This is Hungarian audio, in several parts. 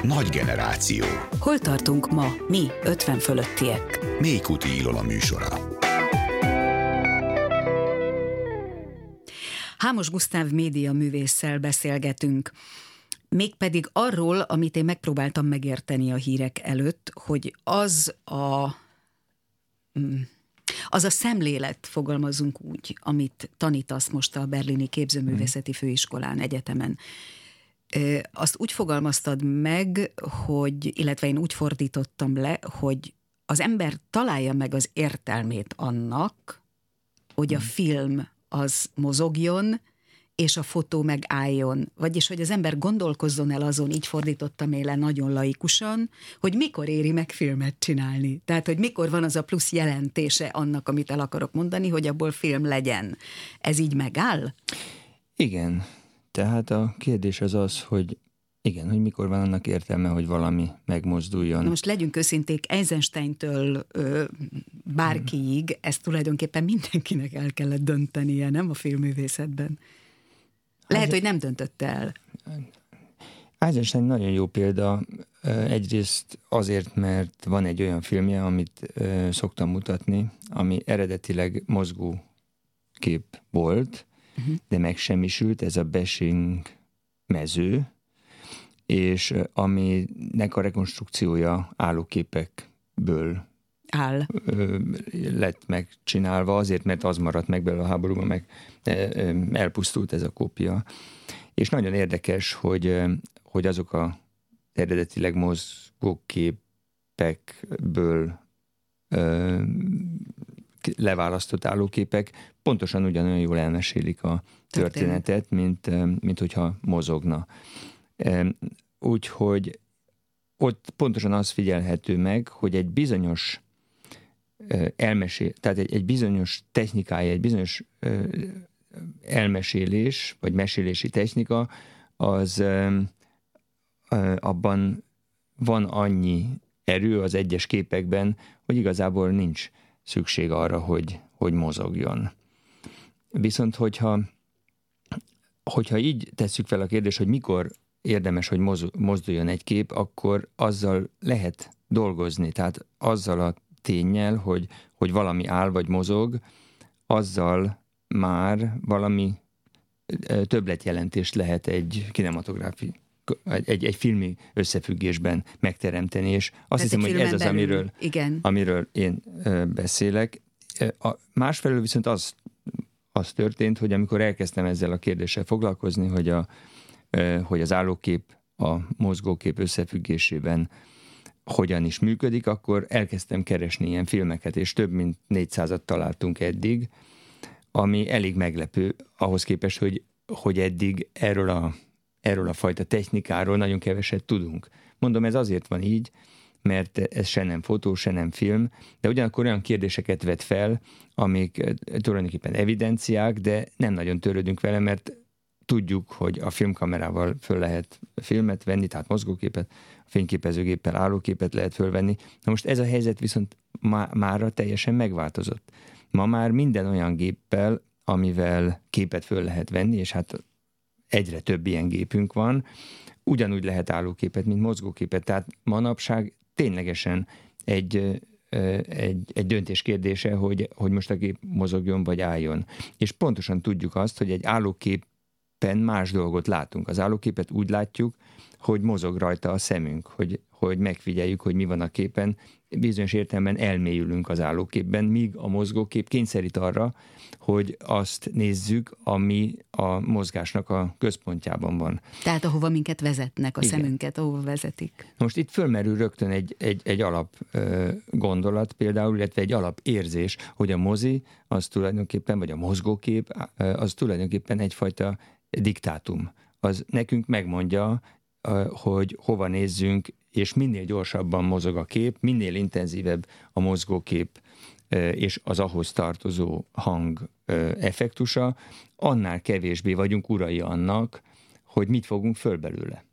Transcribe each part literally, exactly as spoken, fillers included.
Nagy generáció. Hol tartunk ma, mi, ötven fölöttiek? Mélykuti Ilona műsora. Hámos Gusztáv média művésszel beszélgetünk. Mégpedig arról, amit én megpróbáltam megérteni a hírek előtt, hogy az a... az a szemlélet, fogalmazunk úgy, amit tanítasz most a Berlini Képzőművészeti Főiskolán, egyetemen. Azt úgy fogalmaztad meg, hogy, illetve én úgy fordítottam le, hogy az ember találja meg az értelmét annak, hogy a film az mozogjon, és a fotó megálljon. Vagyis, hogy az ember gondolkozzon el azon, így fordítottam én le nagyon laikusan, hogy mikor éri meg filmet csinálni. Tehát, hogy mikor van az a plusz jelentése annak, amit el akarok mondani, hogy abból film legyen. Ez így megáll? Igen. Tehát a kérdés az az, hogy igen, hogy mikor van annak értelme, hogy valami megmozduljon. Na most legyünk őszinték, Eisensteintől ö, bárkiig, ezt tulajdonképpen mindenkinek el kellett döntenie, nem a filmművészetben. Lehet, hogy nem döntötte el. Eisenstein nagyon jó példa, egyrészt azért, mert van egy olyan filmje, amit szoktam mutatni, ami eredetileg mozgó kép volt, uh-huh. de megsemmisült, ez a Besching mező, és aminek a rekonstrukciója állóképekből áll. lett megcsinálva, azért, mert az maradt meg belőle a háborúban, meg elpusztult ez a kópia. És nagyon érdekes, hogy, hogy azok a eredetileg mozgóképekből leválasztott állóképek pontosan ugyanolyan jól elmesélik a történetet, mint, mint hogyha mozogna. Úgyhogy ott pontosan az figyelhető meg, hogy egy bizonyos elmesél, tehát egy, egy bizonyos technikája, egy bizonyos elmesélés, vagy mesélési technika, az abban van annyi erő az egyes képekben, hogy igazából nincs szükség arra, hogy, hogy mozogjon. Viszont hogyha, hogyha így tesszük fel a kérdést, hogy mikor érdemes, hogy mozduljon egy kép, akkor azzal lehet dolgozni. Tehát azzal a ténnyel, hogy, hogy valami áll vagy mozog, azzal már valami többletjelentést lehet egy kinematográfi, egy, egy filmi összefüggésben megteremteni, és azt hiszem, hogy ez az, amiről, amiről én beszélek. A másfelől viszont az, az történt, hogy amikor elkezdtem ezzel a kérdéssel foglalkozni, hogy, a, hogy az állókép a mozgókép összefüggésében hogyan is működik, akkor elkezdtem keresni ilyen filmeket, és több mint négyszázat találtunk eddig, ami elég meglepő ahhoz képest, hogy, hogy eddig erről a, erről a fajta technikáról nagyon keveset tudunk. Mondom, ez azért van így, mert ez se nem fotó, se nem film, de ugyanakkor olyan kérdéseket vet fel, amik tulajdonképpen evidenciák, de nem nagyon törődünk vele, mert tudjuk, hogy a filmkamerával föl lehet filmet venni, tehát mozgóképet, a fényképezőgéppel állóképet lehet fölvenni. Na most ez a helyzet viszont má, mára teljesen megváltozott. Ma már minden olyan géppel, amivel képet föl lehet venni, és hát egyre több ilyen gépünk van, ugyanúgy lehet állóképet, mint mozgóképet. Tehát manapság ténylegesen egy, egy, egy döntés kérdése, hogy, hogy most a gép mozogjon vagy álljon. És pontosan tudjuk azt, hogy egy állóképen más dolgot látunk. Az állóképet úgy látjuk, hogy mozog rajta a szemünk, hogy, hogy megfigyeljük, hogy mi van a képen, bizonyos értelemben elmélyülünk az állóképben, míg a mozgókép kényszerít arra, hogy azt nézzük, ami a mozgásnak a központjában van. Tehát ahova minket vezetnek, a Igen. szemünket, ahova vezetik. Most itt fölmerül rögtön egy, egy, egy alap ö, gondolat például, illetve egy alap érzés, hogy a mozi az tulajdonképpen, vagy a mozgókép az tulajdonképpen egyfajta diktátum. Az nekünk megmondja, hogy hova nézzünk, és minél gyorsabban mozog a kép, minél intenzívebb a mozgókép és az ahhoz tartozó hang effektusa, annál kevésbé vagyunk urai annak, hogy mit fogunk föl belőle.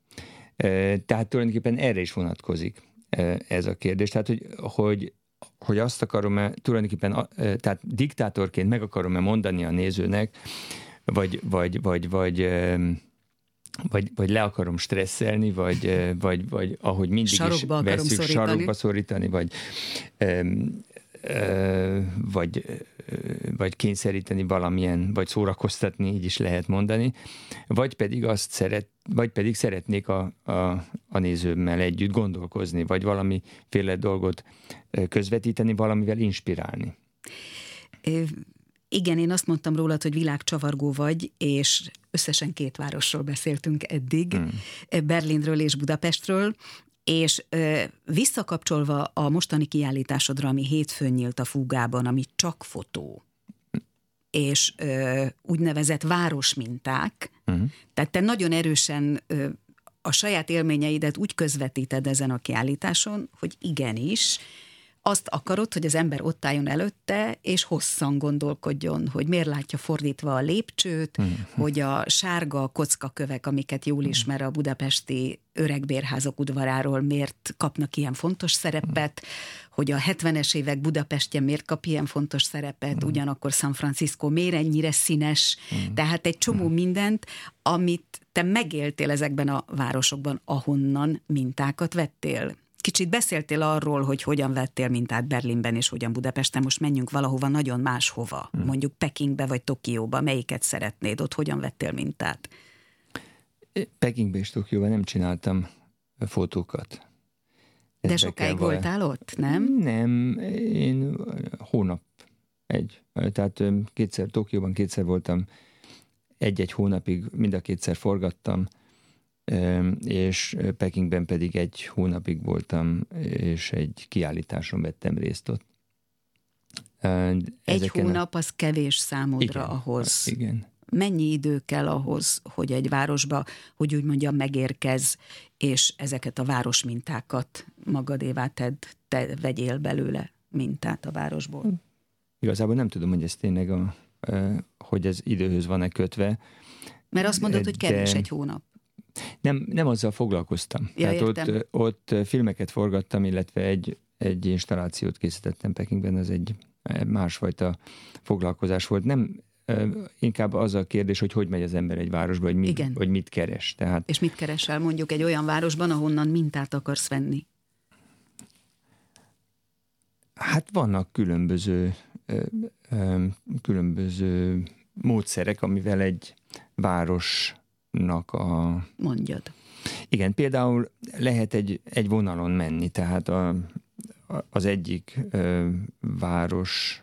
Tehát tulajdonképpen erre is vonatkozik ez a kérdés. Tehát, hogy, hogy, hogy azt akarom-e tulajdonképpen, tehát diktátorként meg akarom-e mondani a nézőnek, vagy, vagy, vagy, vagy vagy, vagy le akarom stresszelni, vagy, vagy, vagy ahogy mindig sarokba is veszük, szorítani. sarokba szorítani, vagy, öm, ö, vagy, ö, vagy kényszeríteni valamilyen, vagy szórakoztatni, így is lehet mondani, vagy pedig azt szeret, vagy pedig szeretnék a, a, a nézőmmel együtt gondolkozni, vagy valamiféle dolgot közvetíteni, valamivel inspirálni. Igen, én azt mondtam rólad, hogy világcsavargó vagy, és összesen két városról beszéltünk eddig, hmm. Berlinről és Budapestről, és ö, visszakapcsolva a mostani kiállításodra, ami hétfőn nyílt a Fúgában, ami csak fotó, és ö, úgynevezett városminták, hmm. tehát te nagyon erősen ö, a saját élményeidet úgy közvetíted ezen a kiállításon, hogy igenis, azt akarod, hogy az ember ott álljon előtte, és hosszan gondolkodjon, hogy miért látja fordítva a lépcsőt, mm. hogy a sárga kockakövek, amiket jól ismer a budapesti öregbérházak udvaráról, miért kapnak ilyen fontos szerepet, mm. hogy a hetvenes évek Budapestje miért kap ilyen fontos szerepet, mm. ugyanakkor San Francisco miért ennyire színes, mm. tehát egy csomó mm. mindent, amit te megéltél ezekben a városokban, ahonnan mintákat vettél. Kicsit beszéltél arról, hogy hogyan vettél mintát Berlinben és hogyan Budapesten, most menjünk valahova nagyon máshova, hmm. mondjuk Pekingbe vagy Tokióba, melyiket szeretnéd, ott hogyan vettél mintát? Pekingbe és Tokióban nem csináltam fotókat. De sokáig voltál ott, nem? Nem, én hónap egy. Tehát kétszer Tokióban, kétszer voltam egy-egy hónapig, mind a kétszer forgattam, és Pekingben pedig egy hónapig voltam, és egy kiállításon vettem részt ott. Ezeken egy hónap az kevés számodra igen, ahhoz. Igen. Mennyi idő kell ahhoz, hogy egy városba, hogy úgy mondjam, megérkezz, és ezeket a városmintákat magadévá tedd, te vegyél belőle mintát a városból? Igazából nem tudom, hogy ez tényleg a, hogy ez időhöz van-e kötve. Mert azt mondod, hogy kevés egy hónap. Nem, nem azzal foglalkoztam. Ja, Tehát ott, ott filmeket forgattam, illetve egy, egy installációt készítettem Pekingben, az egy másfajta foglalkozás volt. Nem, inkább az a kérdés, hogy hogy megy az ember egy városba, hogy mit, hogy mit keres. Tehát... És mit keresel mondjuk egy olyan városban, ahonnan mintát akarsz venni? Hát vannak különböző, különböző módszerek, amivel egy város a... Mondjad. Igen, például lehet egy, egy vonalon menni, tehát a, a, az egyik ö, város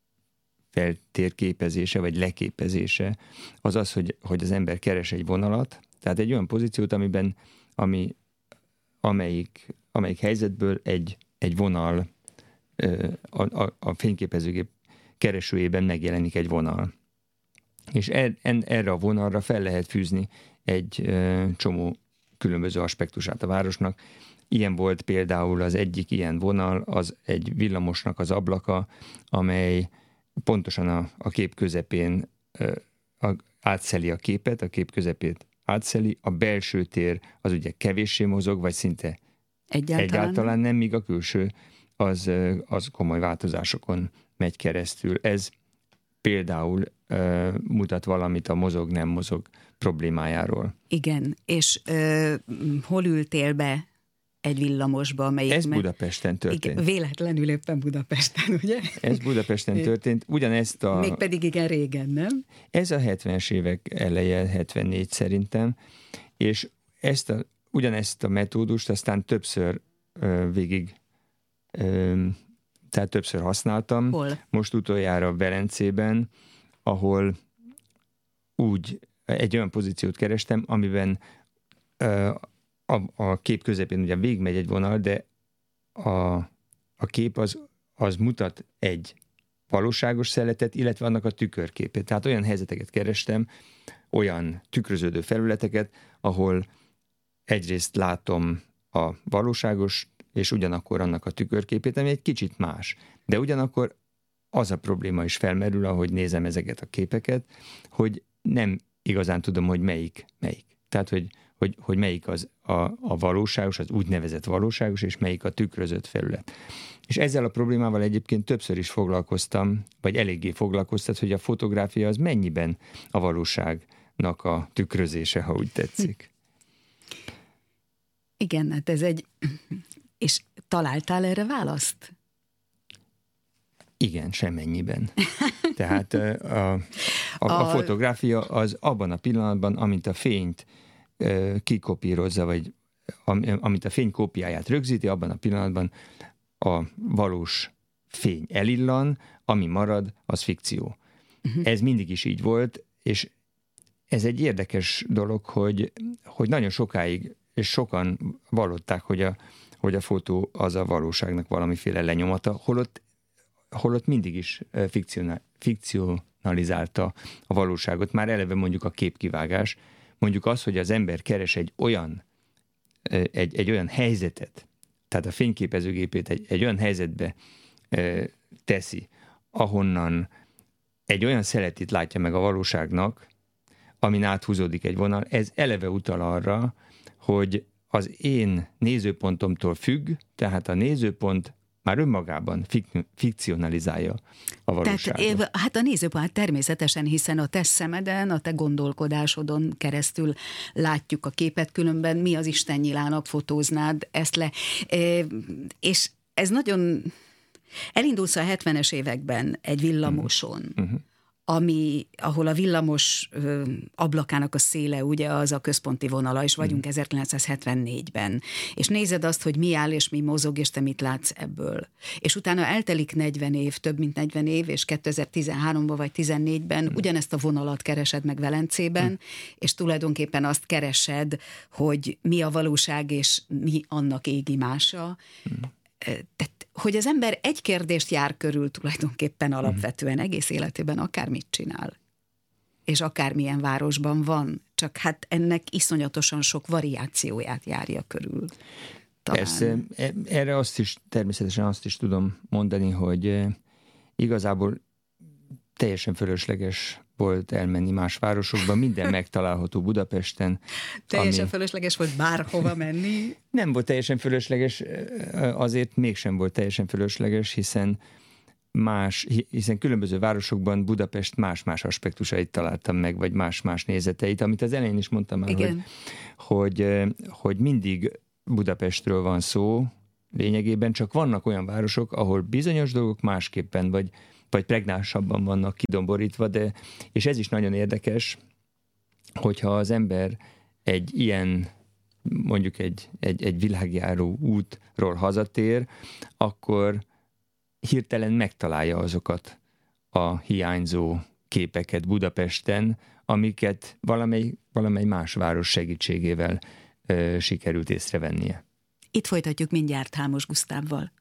feltérképezése, vagy leképezése az az, hogy, hogy az ember keres egy vonalat, tehát egy olyan pozíciót, amiben, ami, amelyik, amelyik helyzetből egy, egy vonal ö, a, a, a fényképezőgép keresőjében megjelenik egy vonal. És er, en, erre a vonalra fel lehet fűzni egy ö, csomó különböző aspektusát a városnak. Ilyen volt például az egyik ilyen vonal, az egy villamosnak az ablaka, amely pontosan a, a kép közepén ö, a, átszeli a képet, a kép közepét átszeli, a belső tér az ugye kevéssé mozog, vagy szinte egyáltalán, egyáltalán nem, míg a külső az, az komoly változásokon megy keresztül. Ez például uh, mutat valamit a mozog-nem mozog problémájáról. Igen, és uh, hol ültél be egy villamosba, amelyik... Ez Budapesten történt. Igen, véletlenül éppen Budapesten, ugye? Ez Budapesten történt. Ugyanezt a... Mégpedig igen régen, nem? Ez a hetvenes évek eleje, hetvennégy szerintem, és ezt a, ugyanezt a metódust aztán többször uh, végig uh, tehát többször használtam. Hol? Most utoljára Velencében, ahol úgy egy olyan pozíciót kerestem, amiben uh, a, a kép közepén ugye végigmegy egy vonal, de a, a kép az, az mutat egy valóságos szeletet, illetve annak a tükörképét. Tehát olyan helyzeteket kerestem, olyan tükröződő felületeket, ahol egyrészt látom a valóságos és ugyanakkor annak a tükörképét, ami egy kicsit más. De ugyanakkor az a probléma is felmerül, ahogy nézem ezeket a képeket, hogy nem igazán tudom, hogy melyik melyik. Tehát, hogy, hogy, hogy melyik az a, a valóságos, az úgynevezett valóságos, és melyik a tükrözött felület. És ezzel a problémával egyébként többször is foglalkoztam, vagy eléggé foglalkoztat, hogy a fotográfia az mennyiben a valóság a tükrözése, ha úgy tetszik. Igen, hát ez egy... És találtál erre választ? Igen, semennyiben. Tehát a, a, a, a fotográfia az abban a pillanatban, amint a fényt kikopírozza, vagy amint a fény kópiáját rögzíti, abban a pillanatban a valós fény elillan, ami marad, az fikció. Uh-huh. Ez mindig is így volt, és ez egy érdekes dolog, hogy, hogy nagyon sokáig, és sokan vallották, hogy a, hogy a fotó az a valóságnak valamiféle lenyomata, holott, holott mindig is fikcionál, fikcionalizálta a valóságot. Már eleve mondjuk a képkivágás, mondjuk az, hogy az ember keres egy olyan, egy, egy olyan helyzetet, tehát a fényképezőgépét egy, egy olyan helyzetbe e, teszi, ahonnan egy olyan szeletit látja meg a valóságnak, amin áthúzódik egy vonal, ez eleve utal arra, hogy az én nézőpontomtól függ, tehát a nézőpont már önmagában fik- fikcionalizálja a valóságot. Tehát, hát a nézőpont természetesen, hiszen a te szemeden, a te gondolkodásodon keresztül látjuk a képet, különben mi az Isten nyilának fotóznád ezt le. És ez nagyon... Elindulsz a hetvenes években egy villamoson, uh-huh. ami, ahol a villamos ö, ablakának a széle, ugye az a központi vonala, és vagyunk uh-huh. ezerkilencszázhetvennégyben, és nézed azt, hogy mi áll és mi mozog, és te mit látsz ebből. És utána eltelik negyven év, több mint negyven év, és kétezer-tizenháromban vagy tizennégyben uh-huh. ugyanezt a vonalat keresed meg Velencében, uh-huh. és tulajdonképpen azt keresed, hogy mi a valóság, és mi annak égimása. Uh-huh. Tehát, hogy az ember egy kérdést jár körül tulajdonképpen alapvetően egész életében akármit csinál, és akármilyen városban van, csak hát ennek iszonyatosan sok variációját járja körül. Talán. Persze, erre azt is, természetesen azt is tudom mondani, hogy igazából teljesen fölösleges volt elmenni más városokba, minden megtalálható Budapesten. Teljesen ami... fölösleges volt bárhova menni? Nem volt teljesen fölösleges, azért mégsem volt teljesen fölösleges, hiszen más, hiszen különböző városokban Budapest más-más aspektusait találtam meg, vagy más-más nézeteit, amit az elején is mondtam már, hogy, hogy, hogy mindig Budapestről van szó, lényegében csak vannak olyan városok, ahol bizonyos dolgok másképpen, vagy vagy pregnánsabban vannak kidomborítva, de, és ez is nagyon érdekes, hogyha az ember egy ilyen, mondjuk egy, egy, egy világjáró útról hazatér, akkor hirtelen megtalálja azokat a hiányzó képeket Budapesten, amiket valamely, valamely más város segítségével ö, sikerült észrevennie. Itt folytatjuk mindjárt Hámos Gusztávval.